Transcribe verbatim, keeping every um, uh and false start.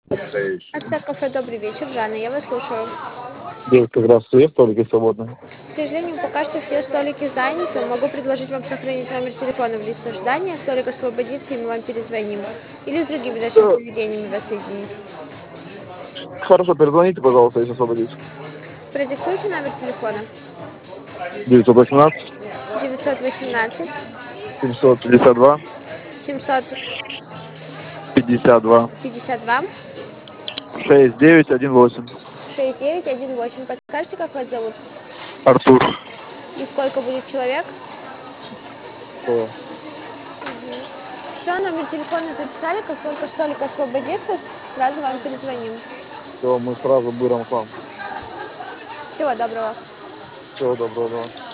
Ацтек кафе, добрый вечер. Жанна, я вас слушаю. Девушка, здравствуйте, есть столики свободные? К сожалению, пока что все столики заняты. Могу предложить вам сохранить номер телефона в листу ожидания. Столик освободится, и мы вам перезвоним. Или с другими нашими Да. заведениями вас соединить. Хорошо, перезвоните, пожалуйста, если освободитесь. Продиктуйте номер телефона. девятьсот восемнадцать девятьсот восемнадцать семьсот пятьдесят два семьсот пятьдесят два пятьдесят два шесть девять один восемь. шесть девять один восемь. Подскажите, как вас зовут? Артур. И сколько будет человек? Что? Все, номер телефона записали. Как только столик освободится, сразу вам перезвоним. Все, мы сразу быром к вам. Всего доброго. Всего доброго.